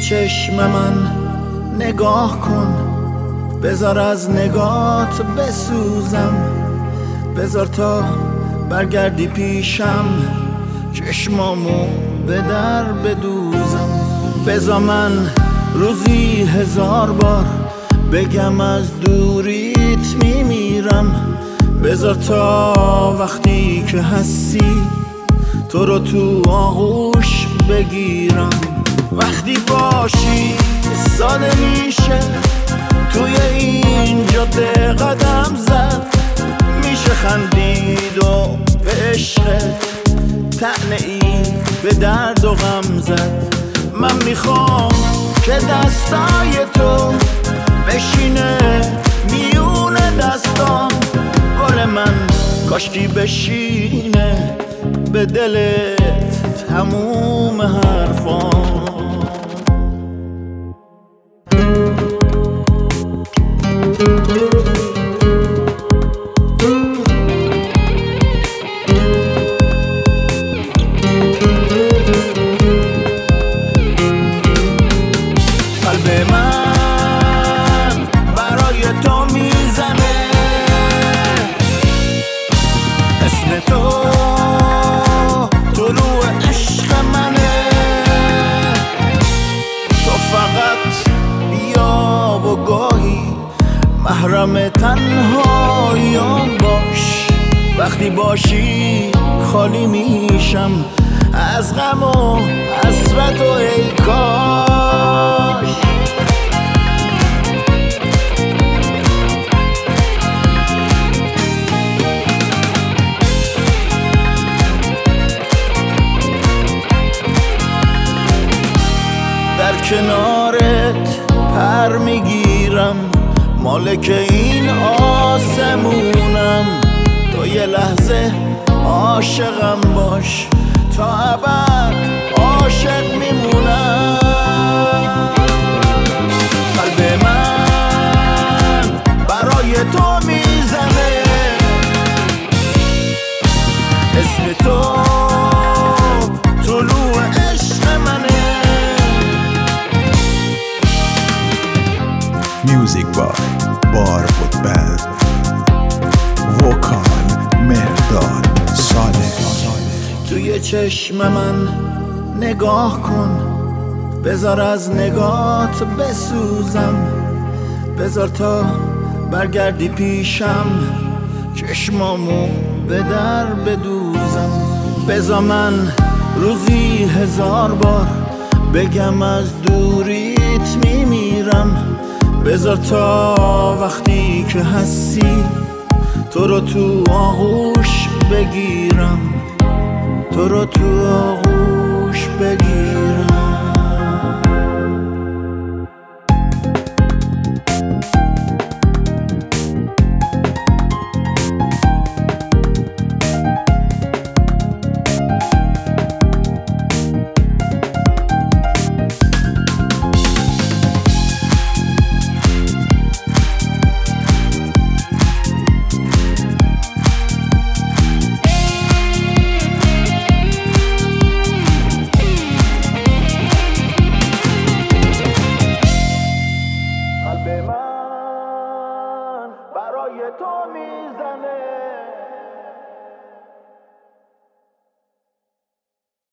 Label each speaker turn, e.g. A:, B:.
A: چشم من نگاه کن، بذار از نگات بسوزم، بذار تا برگردی پیشم چشمامو به در بدوزم. بذار من روزی 1000 بار بگم از دوریت میمیرم، بذار تا وقتی که هستی تو رو تو آغوش بگیرم. وقتی باشی ساده میشه توی این جاده قدم زد، میشه خندید و به عشقت طعنه ای به درد و غم زد. من میخوام که دستای تو بشینه میون دستام، گل من کاشکی بشینه به دلت تموم حرفام. قلب من برای تو میزنه، اسم تو طلوع عشق منه. تو فقط بیا و گاهی محرم تنهاییام باش، وقتی باشی خالی میشم از غم و حسرت و ای کاش. در کنارت پر میگیرم، مالک این آسمونم. تو یه لحظه عاشقم باش، تا ابد عاشق میمونم. قلب من برای تو میزنه، اسم تو طلوع عشق منه.
B: Music by Barfoot Band. وکال مهرداد صالح.
A: توی چشم من نگاه کن، بذار از نگات بسوزم، بذار تا برگردی پیشم چشمامو به در بدوزم. بذار من روزی 1000 بار بگم از دوریت میمیرم، بذار تا وقتی که هستی تو رو تو آغوش بگیرم، تو رو تو آغوش بگیرم. قلب من برای تو میزنه،